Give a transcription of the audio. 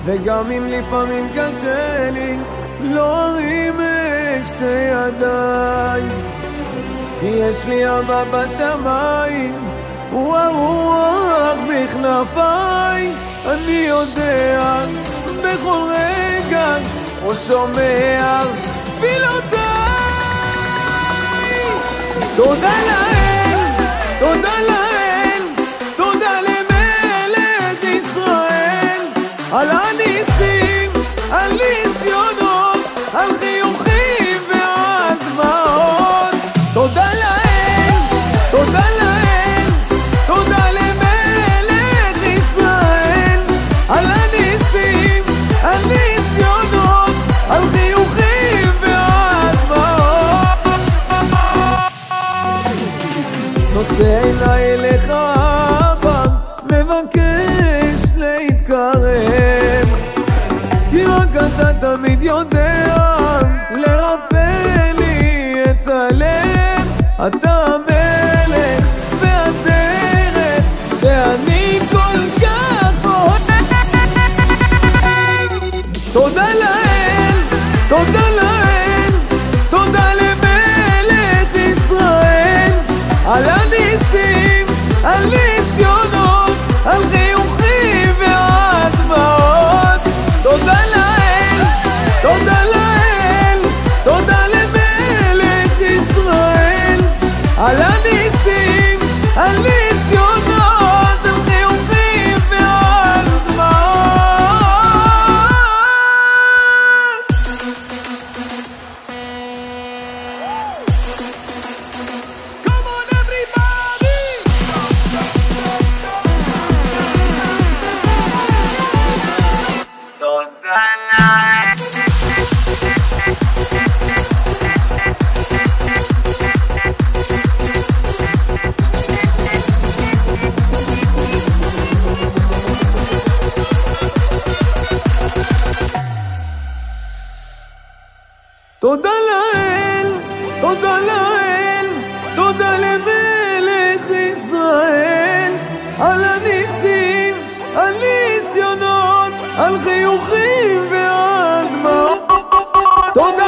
וגם אם לפעמים קשה לי לא ארים את שתי ידיי, כי יש לי אבא בשמיים, הוא הרוח בכנפיי. אני יודע בכל רגע הוא שומע תפילותיי. תודה לאל, תודה לאל, תודה למלך ישראל, על הניסים, על ניסיונות, על חיוכים ועל דמעות. תודה לאל, תודה לאל, תודה למלך ישראל, על הניסים, על ניסיונות, על חיוכים ועל דמעות. נושא עיניי אליך אבא, מבקש להתקרב, כי רק אתה תמיד יודע לרפא לי את הלב. אתה המלך והדרך שאני כל כך אוהב. תודה לאל, תודה לאל, תודה למלך ישראל, על הניסים, על ניסיונות, על חיוכים ועל דמעות. תודה לאל, תודה לאל, תודה למלך ישראל, על הניסים, על ניסיונות, על חיוכים ועל דמעות. Come on everybody! תודה לאל. תודה לאל, תודה לאל, תודה למלך ישראל, על הניסים, על ניסיונות, על חיוכים ועל דמעות. תודה